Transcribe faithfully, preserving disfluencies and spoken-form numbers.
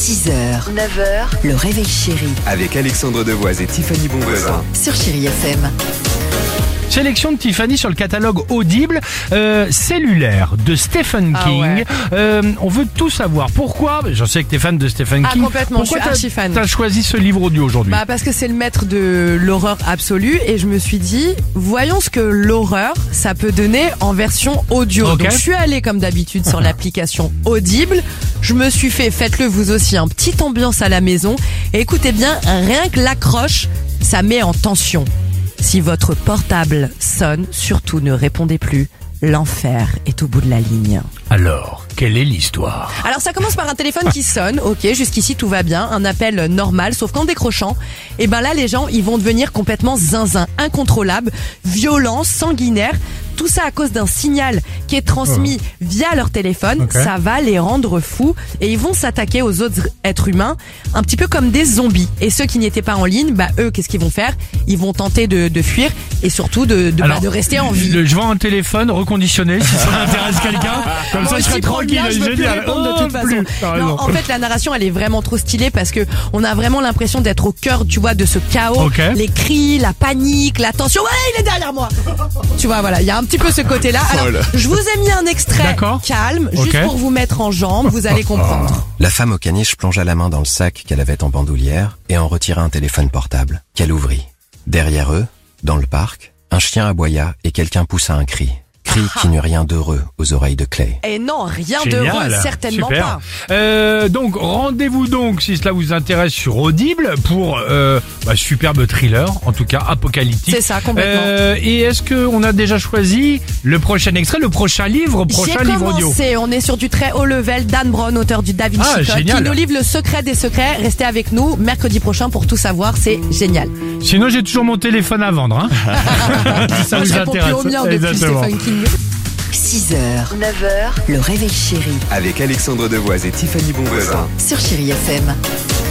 six heures, neuf heures, le réveil chéri Avec Alexandre Devoise et Tiffany Bonvoisin. sur Chéri F M. Sélection de Tiffany sur le catalogue Audible euh, cellulaire de Stephen Ah King. ouais. Euh, on veut tout savoir. Pourquoi? Je sais que t'es fan de Stephen Ah, King. complètement, Pourquoi je suis t'as- archi fan. T'as choisi ce livre audio aujourd'hui? Bah parce que c'est le maître de l'horreur absolue et je me suis dit voyons ce que l'horreur ça peut donner en version audio. Ok. Donc je suis allée comme d'habitude sur l'application Audible. Je me suis fait, faites-le vous aussi, un petite ambiance à la maison et écoutez bien, rien que l'accroche, ça met en tension. Si votre portable sonne, surtout ne répondez plus. L'enfer est au bout de la ligne. Alors, quelle est l'histoire? Alors ça commence par un téléphone qui sonne, ok, jusqu'ici tout va bien, un appel normal, sauf qu'en décrochant, et ben là les gens ils vont devenir complètement zinzin, incontrôlables, violents, sanguinaires, tout ça à cause d'un signal qui est transmis via leur téléphone, Ok. ça va les rendre fous et ils vont s'attaquer aux autres êtres humains, un petit peu comme des zombies. Et ceux qui n'étaient pas en ligne, bah eux qu'est-ce qu'ils vont faire? Ils vont tenter de, de fuir et surtout de, de, bah, de rester en vie. le- je vends un téléphone reconditionné si ça intéresse quelqu'un. Comme ça, Moi je serais aussi, prends le tranquille. mien, je veux plus Génial. répondre de Oh, toute façon. plus. T'as raison. Non, en fait, la narration, elle est vraiment trop stylée parce que on a vraiment l'impression d'être au cœur, tu vois, de ce chaos. Ok. Les cris, la panique, la tension. Ouais, il est derrière moi. Tu vois, voilà, il y a un petit peu ce côté-là. Alors, je vous ai mis un extrait D'accord. calme, Ok. juste pour vous mettre en jambe. Vous allez comprendre. La femme au caniche plongea la main dans le sac qu'elle avait en bandoulière et en retira un téléphone portable, qu'elle ouvrit. Derrière eux, dans le parc, un chien aboya et quelqu'un poussa un cri. Cri qui n'eut rien d'heureux aux oreilles de Clay. Et non, rien Génial. d'heureux, certainement Super. pas. Euh, donc rendez-vous donc si cela vous intéresse sur Audible pour euh, bah, superbe thriller, en tout cas apocalyptique. C'est ça, complètement. Euh, et est-ce que on a déjà choisi le prochain extrait, le prochain livre, J'ai prochain livre audio? commencé, on est sur du très haut level. Dan Brown, auteur du Da Vinci Ah, Code, génial. qui nous livre le secret des secrets. Restez avec nous mercredi prochain pour tout savoir, c'est génial. Sinon j'ai toujours mon téléphone à vendre. Hein. si ça Moi, vous je réponds plus intéresse. au mien depuis Exactement. Stephen King. six heures, neuf heures, le réveil chéri Avec Alexandre Devoise et Tiffany Bonvoisin. sur Chéri F M.